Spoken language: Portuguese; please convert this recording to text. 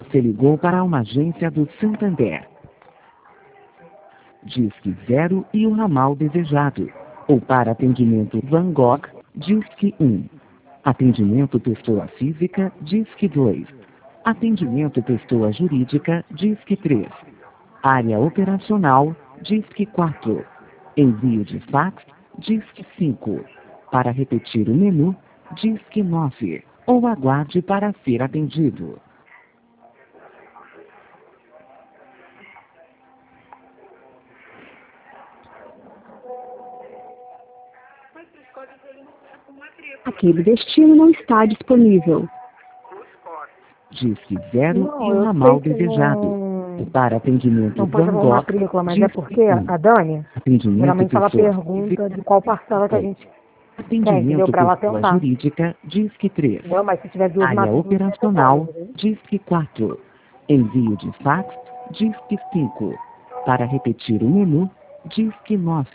Você ligou para uma agência do Santander. Disque 0 e o ramal desejado. Ou para atendimento Van Gogh, Disque 1. Atendimento pessoa física, Disque 2. Atendimento pessoa jurídica, Disque 3. Área operacional, Disque 4. Envio de fax, Disque 5. Para repetir o menu, Disque 9. Ou aguarde para ser atendido. Aquele destino não está disponível. Disque 0 Não, e o eu ramal sei que desejado. Para atendimento não pode Van levar uma Gogh, matrícula, mas é Disque porque 1. a Dani, Atendimento geralmente ela pessoa pergunta física, de qual parcela que a gente quer, entendeu? atendimento Para ela pessoa tentar. jurídica, Disque 3. Entendeu? Mas se tiver duas Área matrículas, você operacional, pode, entendeu? Disque 4. Envio de fax, Disque 5. Para repetir o menu, Disque 9.